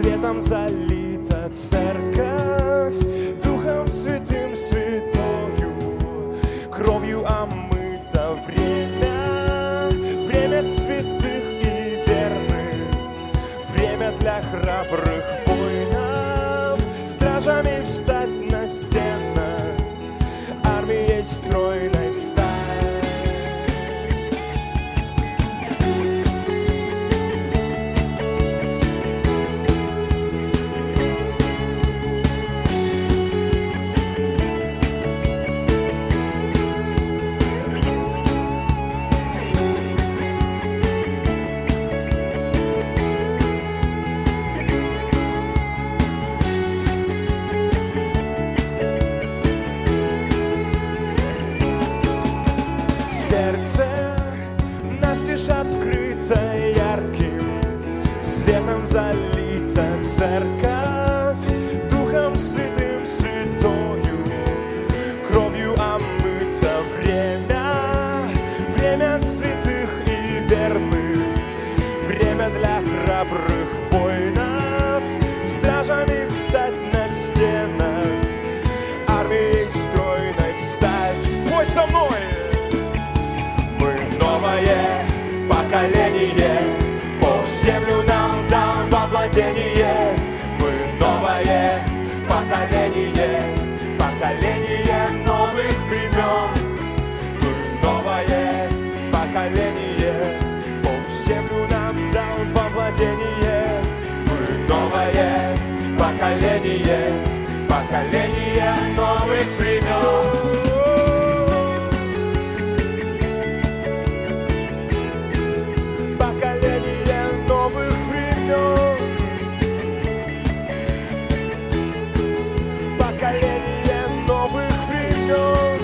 Светом залита церковь, Духом Святым святою, кровью омыто время, время святых и верных, время для храбрых воинов, стражами встать на стенах, армией стройной встать. Сердце настежь открыто ярким, светом залита церковь, Духом Святым святою, кровью омыто время, время святых и верных, время для храбрых воинов, стражами встать на стенах, армией стройной встать. Пой со мной! Новое поколение, Бог землю нам дал во владение. Мы новое поколение, поколение новых времен. Мы новое поколение, Бог землю нам дал во владение. Мы новое поколение, поколение новых времен. Поколение новых времен.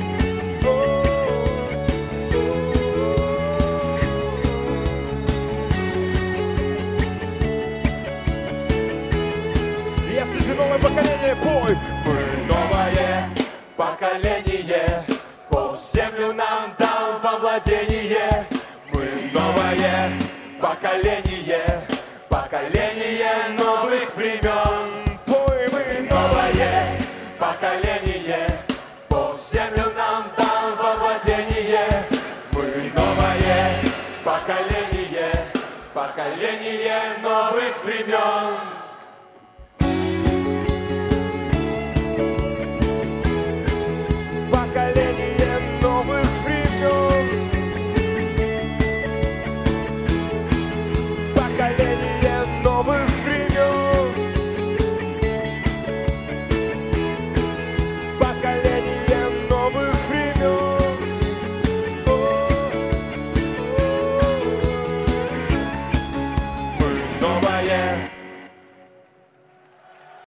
Если ты новое поколение, пой. Мы новое поколение, Бог землю нам дал во владение. Мы новое поколение, поколение новых времен. Поколение, Бог землю нам дал во владение. Мы новое поколение, поколение новых времен.